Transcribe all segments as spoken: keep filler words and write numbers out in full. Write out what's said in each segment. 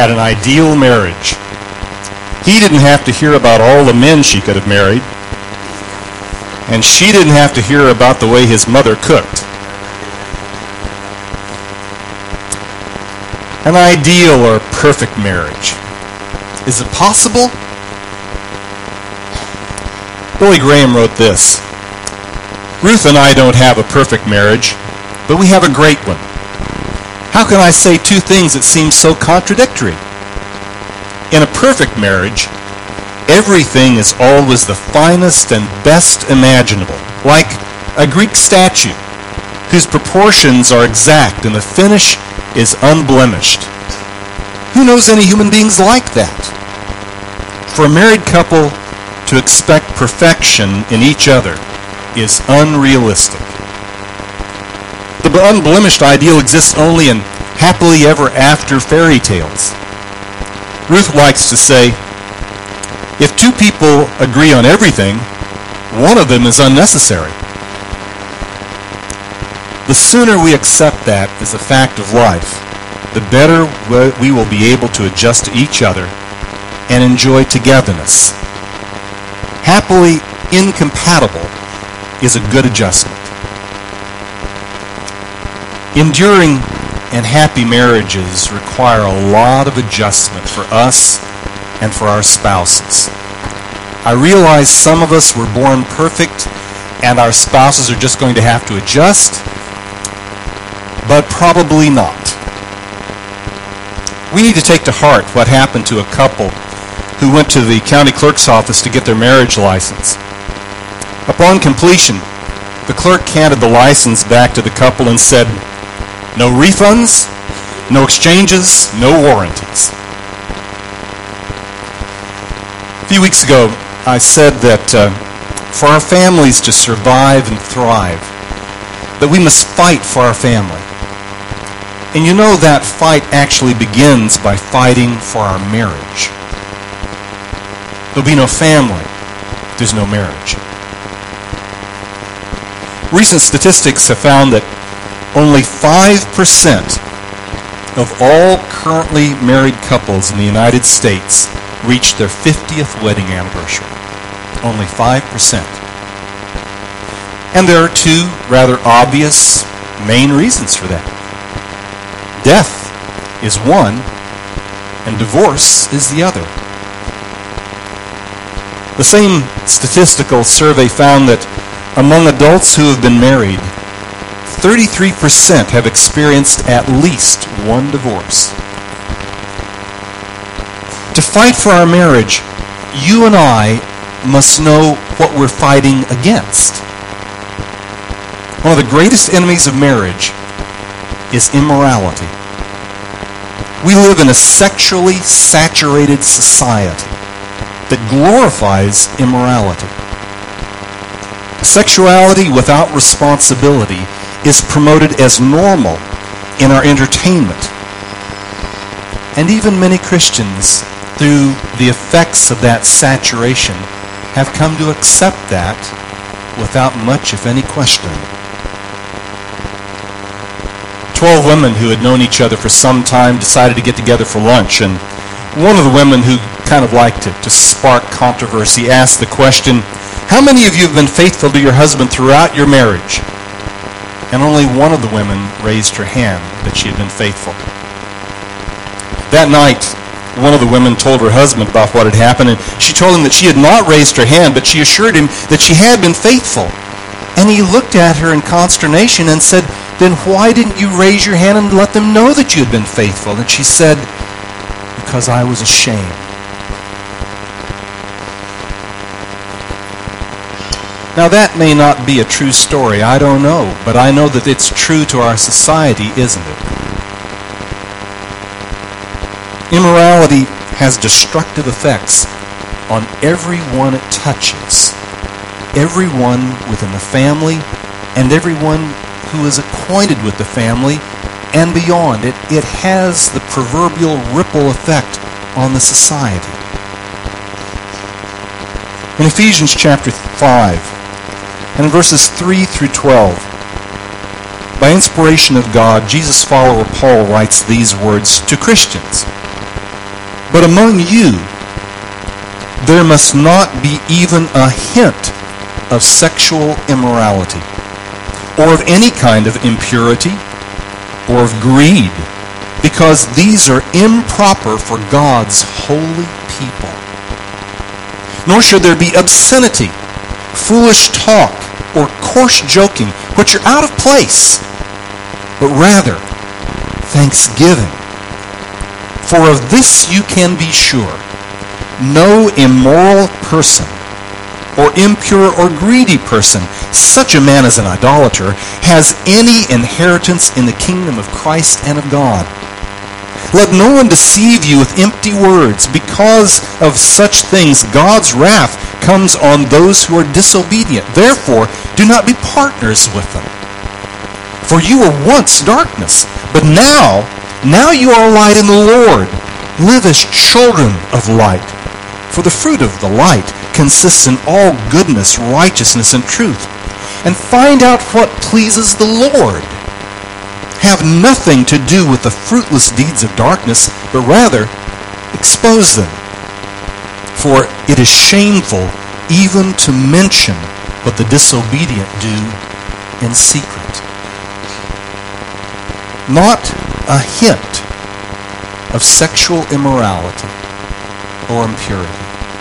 had an ideal marriage. He didn't have to hear about all the men she could have married, and she didn't have to hear about the way his mother cooked. An ideal or perfect marriage. Is it possible? Billy Graham wrote this: Ruth and I don't have a perfect marriage, but we have a great one. How can I say two things that seem so contradictory? In a perfect marriage, everything is always the finest and best imaginable, like a Greek statue whose proportions are exact and the finish is unblemished. Who knows any human beings like that? For a married couple to expect perfection in each other is unrealistic. The unblemished ideal exists only in happily ever after fairy tales. Ruth likes to say, if two people agree on everything, one of them is unnecessary. The sooner we accept that as a fact of life, the better we will be able to adjust to each other and enjoy togetherness. Happily incompatible is a good adjustment. Enduring and happy marriages require a lot of adjustment for us and for our spouses. I realize some of us were born perfect and our spouses are just going to have to adjust, but probably not. We need to take to heart what happened to a couple who went to the county clerk's office to get their marriage license. Upon completion, the clerk handed the license back to the couple and said, no refunds, no exchanges, no warranties. A few weeks ago, I said that uh, for our families to survive and thrive, that we must fight for our family. And you know that fight actually begins by fighting for our marriage. There'll be no family if there's no marriage. Recent statistics have found that only five percent of all currently married couples in the United States reach their fiftieth wedding anniversary. Only five percent. And there are two rather obvious main reasons for that. Death is one, and divorce is the other. The same statistical survey found that among adults who have been married, thirty-three percent have experienced at least one divorce. To fight for our marriage, you and I must know what we're fighting against. One of the greatest enemies of marriage is immorality. We live in a sexually saturated society that glorifies immorality. Sexuality without responsibility is promoted as normal in our entertainment. And even many Christians, through the effects of that saturation, have come to accept that without much, if any, questioning. Twelve women who had known each other for some time decided to get together for lunch, and one of the women who kind of liked to, to spark controversy asked the question, how many of you have been faithful to your husband throughout your marriage? And only one of the women raised her hand that she had been faithful. That night, one of the women told her husband about what had happened, and she told him that she had not raised her hand, but she assured him that she had been faithful. And he looked at her in consternation and said, then why didn't you raise your hand and let them know that you had been faithful? And she said, because I was ashamed. Now that may not be a true story, I don't know, but I know that it's true to our society, isn't it? Immorality has destructive effects on everyone it touches, everyone within the family, and everyone who is acquainted with the family and beyond. It, it has the proverbial ripple effect on the society. In Ephesians chapter five, and in verses three through twelve, by inspiration of God, Jesus' follower Paul writes these words to Christians. But among you, there must not be even a hint of sexual immorality, or of any kind of impurity, or of greed, because these are improper for God's holy people. Nor should there be obscenity, foolish talk, or coarse joking, which are out of place, but rather thanksgiving. For of this you can be sure, no immoral person, or impure or greedy person, such a man as an idolater, has any inheritance in the kingdom of Christ and of God. Let no one deceive you with empty words. Because of such things, God's wrath comes on those who are disobedient. Therefore, do not be partners with them. For you were once darkness, but now, now you are light in the Lord. Live as children of light. For the fruit of the light consists in all goodness, righteousness, and truth. And find out what pleases the Lord. Have nothing to do with the fruitless deeds of darkness, but rather expose them. For it is shameful even to mention what the disobedient do in secret. Not a hint of sexual immorality or impurity.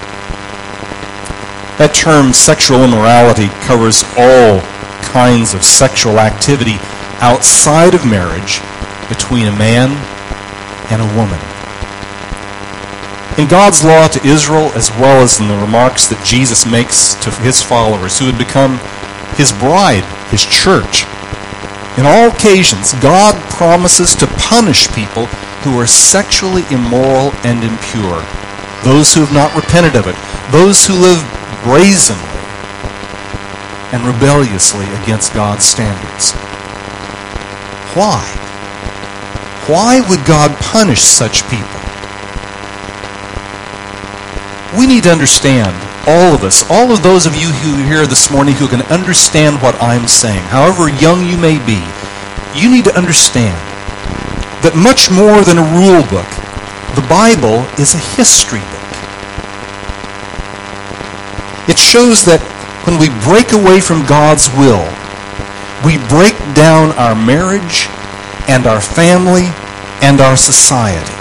That term, sexual immorality, covers all kinds of sexual activity outside of marriage between a man and a woman. In God's law to Israel, as well as in the remarks that Jesus makes to his followers who had become his bride, his church, in all occasions, God promises to punish people who are sexually immoral and impure, those who have not repented of it, those who live brazenly and rebelliously against God's standards. Why? Why would God punish such people? We need to understand, all of us, all of those of you who are here this morning who can understand what I'm saying, however young you may be, you need to understand that much more than a rule book, the Bible is a history book. It shows that when we break away from God's will, we break down our marriage and our family and our society.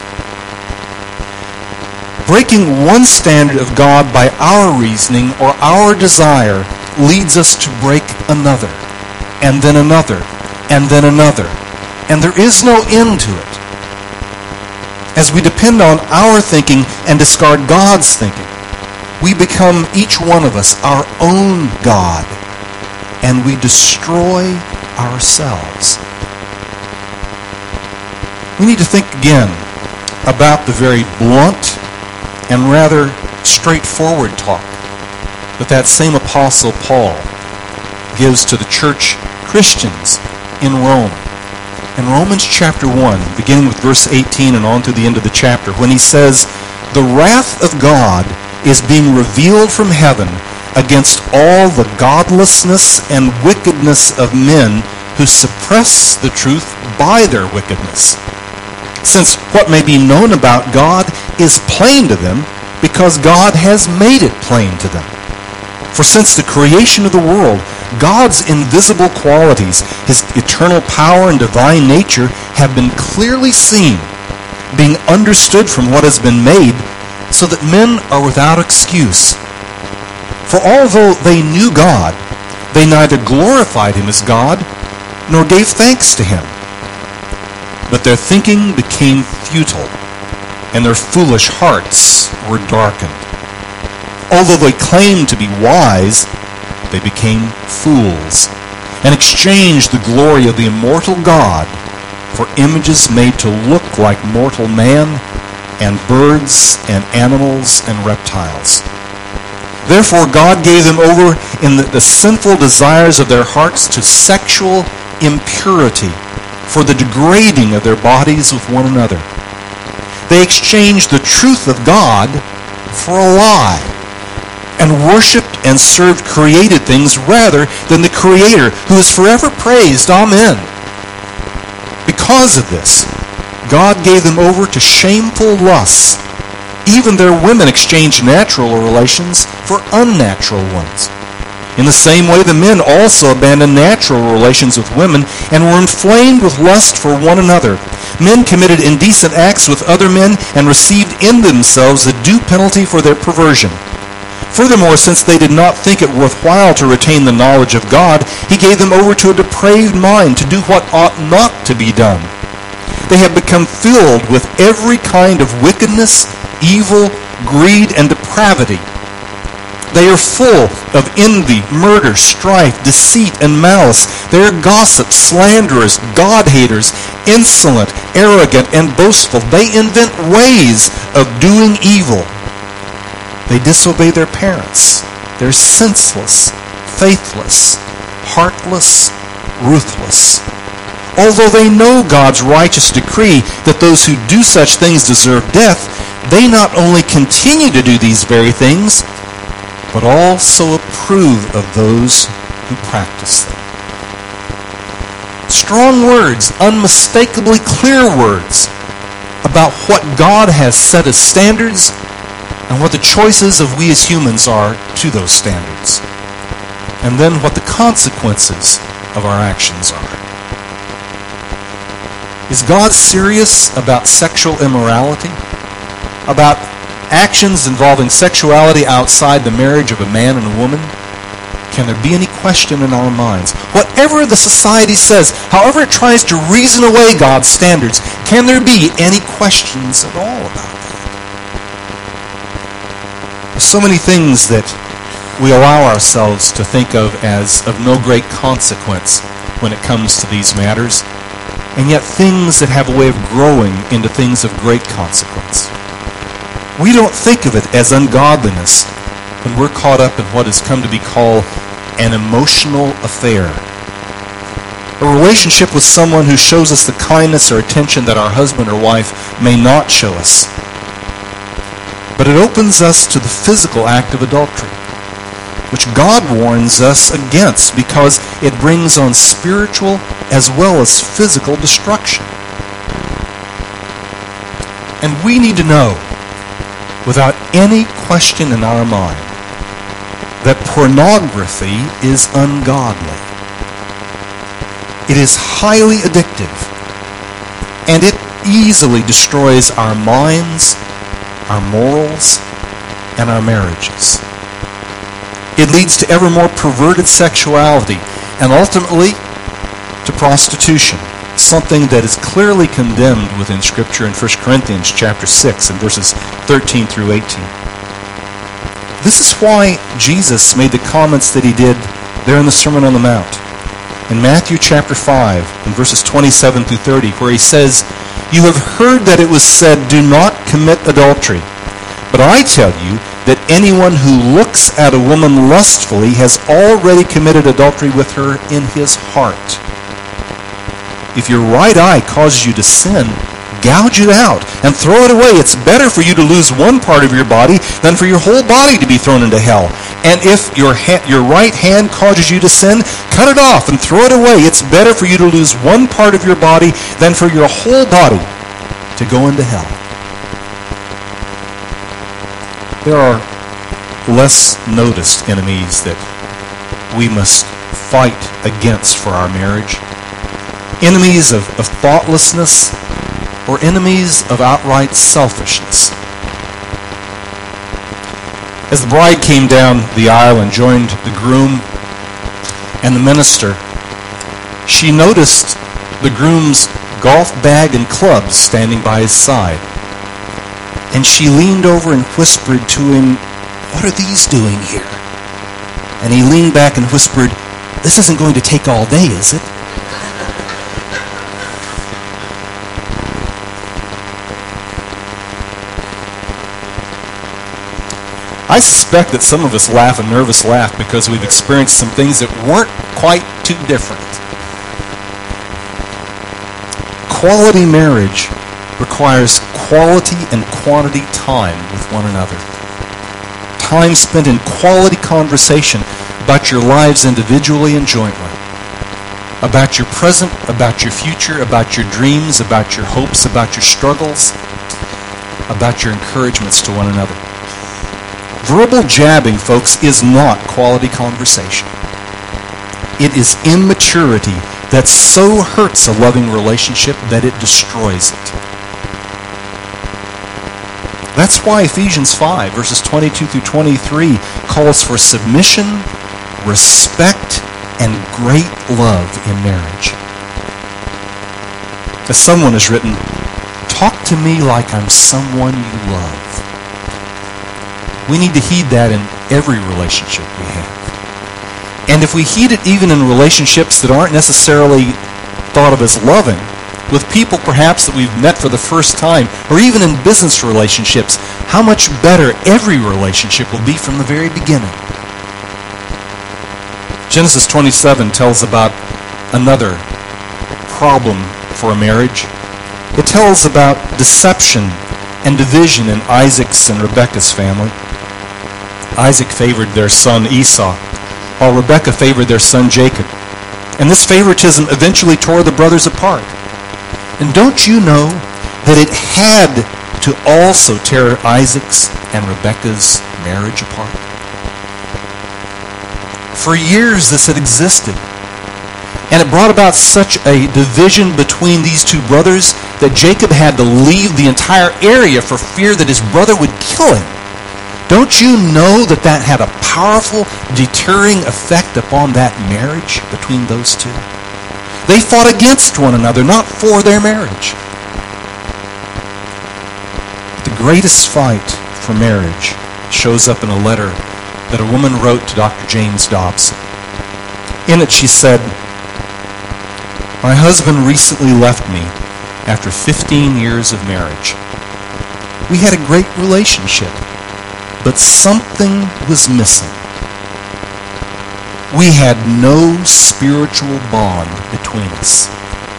Breaking one standard of God by our reasoning or our desire leads us to break another, and then another, and then another. And there is no end to it. As we depend on our thinking and discard God's thinking, we become, each one of us, our own God, and we destroy ourselves. We need to think again about the very blunt and rather straightforward talk that that same Apostle Paul gives to the church Christians in Rome. In Romans chapter one, beginning with verse eighteen and on to the end of the chapter, when he says, "The wrath of God is being revealed from heaven against all the godlessness and wickedness of men who suppress the truth by their wickedness. Since what may be known about God is plain to them, because God has made it plain to them. For since the creation of the world, God's invisible qualities, his eternal power and divine nature, have been clearly seen, being understood from what has been made, so that men are without excuse. For although they knew God, they neither glorified him as God, nor gave thanks to him. But their thinking became futile, and their foolish hearts were darkened. Although they claimed to be wise, they became fools, and exchanged the glory of the immortal God for images made to look like mortal man, and birds, and animals, and reptiles. Therefore God gave them over in the, the sinful desires of their hearts to sexual impurity, for the degrading of their bodies with one another. They exchanged the truth of God for a lie, and worshipped and served created things rather than the Creator, who is forever praised. Amen. Because of this, God gave them over to shameful lusts, Even their women exchanged natural relations for unnatural ones. In the same way, the men also abandoned natural relations with women and were inflamed with lust for one another. Men committed indecent acts with other men and received in themselves the due penalty for their perversion. Furthermore, since they did not think it worthwhile to retain the knowledge of God, he gave them over to a depraved mind to do what ought not to be done. They have become filled with every kind of wickedness, evil, greed, and depravity. They are full of envy, murder, strife, deceit, and malice. They are gossips, slanderers, God-haters, insolent, arrogant, and boastful. They invent ways of doing evil. They disobey their parents. They're senseless, faithless, heartless, ruthless. Although they know God's righteous decree that those who do such things deserve death, they not only continue to do these very things, but also approve of those who practice them. Strong words, unmistakably clear words about what God has set as standards and what the choices of we as humans are to those standards. And then what the consequences of our actions are. Is God serious about sexual immorality? About actions involving sexuality outside the marriage of a man and a woman? Can there be any question in our minds? Whatever the society says, however it tries to reason away God's standards, can there be any questions at all about that? There's so many things that we allow ourselves to think of as of no great consequence when it comes to these matters, and yet things that have a way of growing into things of great consequence. We don't think of it as ungodliness when we're caught up in what has come to be called an emotional affair. A relationship with someone who shows us the kindness or attention that our husband or wife may not show us. But it opens us to the physical act of adultery, which God warns us against because it brings on spiritual as well as physical destruction. And we need to know, without any question in our mind, that pornography is ungodly. It is highly addictive, and it easily destroys our minds, our morals, and our marriages. It leads to ever more perverted sexuality, and ultimately to prostitution, something that is clearly condemned within Scripture in First Corinthians chapter six and verses thirteen through eighteen. This is why Jesus made the comments that he did there in the Sermon on the Mount. In Matthew chapter five and verses twenty-seven through thirty, where he says, "You have heard that it was said, 'Do not commit adultery.' But I tell you that anyone who looks at a woman lustfully has already committed adultery with her in his heart. If your right eye causes you to sin, gouge it out and throw it away. It's better for you to lose one part of your body than for your whole body to be thrown into hell. And if your ha- your right hand causes you to sin, cut it off and throw it away. It's better for you to lose one part of your body than for your whole body to go into hell." There are less noticed enemies that we must fight against for our marriage. Enemies of, of thoughtlessness, or enemies of outright selfishness. As the bride came down the aisle and joined the groom and the minister, she noticed the groom's golf bag and clubs standing by his side. And she leaned over and whispered to him, "What are these doing here?" And he leaned back and whispered, "This isn't going to take all day, is it?" I suspect that some of us laugh a nervous laugh because we've experienced some things that weren't quite too different. Quality marriage requires quality and quantity time with one another. Time spent in quality conversation about your lives individually and jointly. About your present, about your future, about your dreams, about your hopes, about your struggles. about your encouragements to one another. Verbal jabbing, folks, is not quality conversation. It is immaturity that so hurts a loving relationship that it destroys it. That's why Ephesians five, verses twenty-two through twenty-three, calls for submission, respect, and great love in marriage. As someone has written, talk to me like I'm someone you love. We need to heed that in every relationship we have. And if we heed it even in relationships that aren't necessarily thought of as loving, with people perhaps that we've met for the first time, or even in business relationships, how much better every relationship will be from the very beginning. Genesis twenty-seven tells about another problem for a marriage. It tells about deception and division in Isaac's and Rebekah's family. Isaac favored their son Esau, while Rebekah favored their son Jacob. And this favoritism eventually tore the brothers apart. And don't you know that it had to also tear Isaac's and Rebekah's marriage apart? For years this had existed. And it brought about such a division between these two brothers that Jacob had to leave the entire area for fear that his brother would kill him. Don't you know that that had a powerful deterring effect upon that marriage between those two? They fought against one another, not for their marriage. The greatest fight for marriage shows up in a letter that a woman wrote to Doctor James Dobson. In it she said, "My husband recently left me after fifteen years of marriage. We had a great relationship, but something was missing. We had no spiritual bond between us.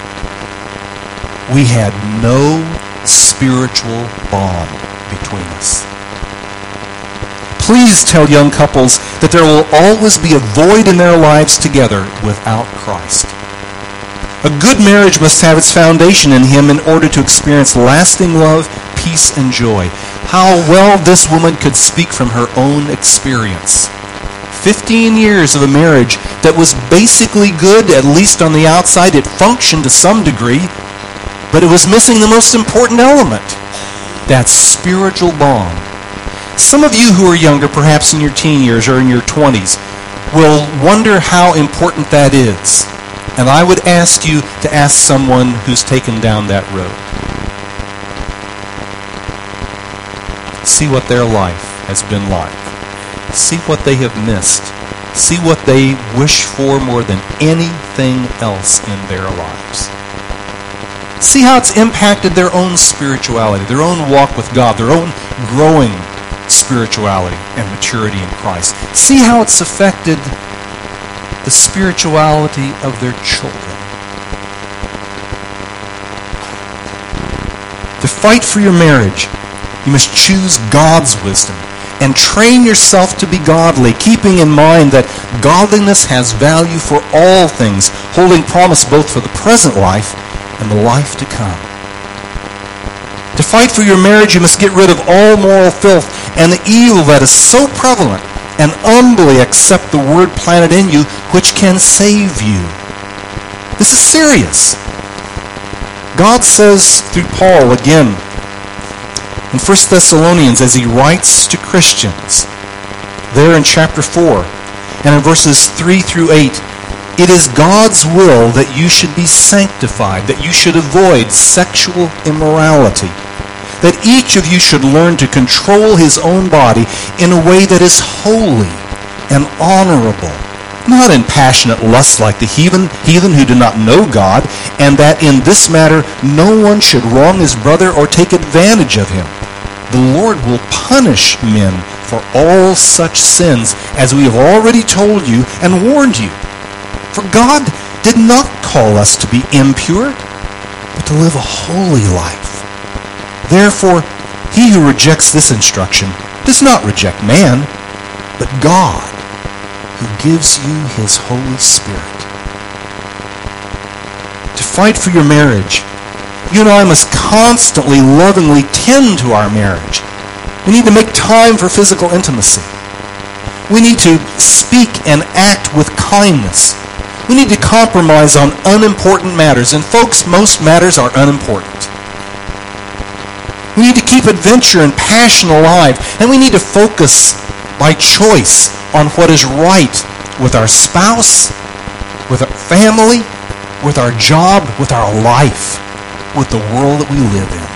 We had no spiritual bond between us." Please tell young couples that there will always be a void in their lives together without Christ. A good marriage must have its foundation in Him in order to experience lasting love, peace, and joy. How well this woman could speak from her own experience. Fifteen years of a marriage that was basically good, at least on the outside. It functioned to some degree, but it was missing the most important element, that spiritual bond. Some of you who are younger, perhaps in your teen years or in your twenties, will wonder how important that is. And I would ask you to ask someone who's taken down that road. See what their life has been like. See what they have missed. See what they wish for more than anything else in their lives. See how it's impacted their own spirituality, their own walk with God, their own growing spirituality and maturity in Christ. See how it's affected the spirituality of their children. To fight for your marriage, you must choose God's wisdom and train yourself to be godly, keeping in mind that godliness has value for all things, holding promise both for the present life and the life to come. To fight for your marriage, you must get rid of all moral filth and the evil that is so prevalent, and humbly accept the word planted in you, which can save you. This is serious. God says through Paul again in First Thessalonians, as he writes to Christians, there in chapter four, and in verses three through eight, it is God's will that you should be sanctified, that you should avoid sexual immorality, that each of you should learn to control his own body in a way that is holy and honorable, not in passionate lust like the heathen, heathen who do not know God, and that in this matter no one should wrong his brother or take advantage of him. The Lord will punish men for all such sins, as we have already told you and warned you. For God did not call us to be impure, but to live a holy life. Therefore, he who rejects this instruction does not reject man, but God, who gives you his Holy Spirit. To fight for your marriage, You and I must constantly, lovingly tend to our marriage. We need to make time for physical intimacy. We need to speak and act with kindness. We need to compromise on unimportant matters. And folks, most matters are unimportant. We need to keep adventure and passion alive. And we need to focus by choice on what is right with our spouse, with our family, with our job, with our life, with the world that we live in.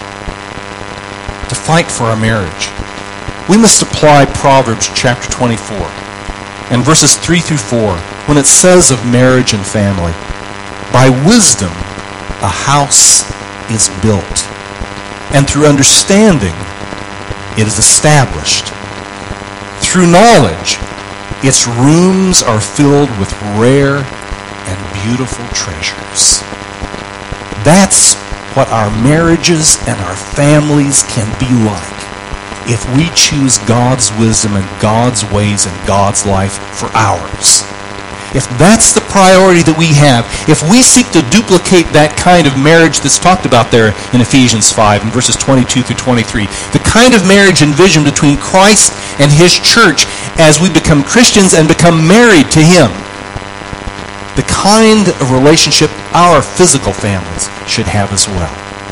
To fight for our marriage, we must apply Proverbs chapter twenty-four and verses three through four when it says of marriage and family, by wisdom a house is built, and through understanding it is established. Through knowledge its rooms are filled with rare and beautiful treasures. That's what our marriages and our families can be like if we choose God's wisdom and God's ways and God's life for ours. If that's the priority that we have, if we seek to duplicate that kind of marriage that's talked about there in Ephesians five in verses twenty-two through twenty-three, the kind of marriage envisioned between Christ and his church as we become Christians and become married to him, the kind of relationship our physical families should have as well.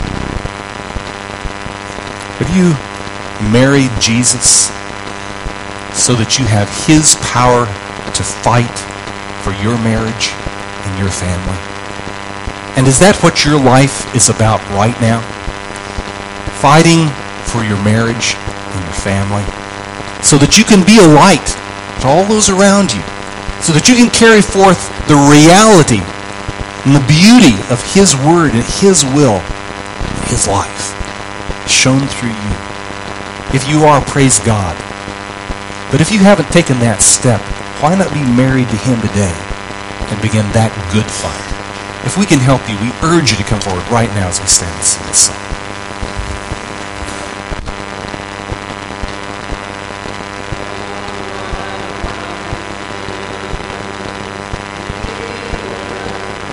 Have you married Jesus so that you have his power to fight for your marriage and your family? And is that what your life is about right now? Fighting for your marriage and your family so that you can be a light to all those around you, so that you can carry forth the reality and the beauty of his word and his will and his life shown through you. If you are, praise God. But if you haven't taken that step, why not be married to him today and begin that good fight? If we can help you, we urge you to come forward right now as we stand and sing this song.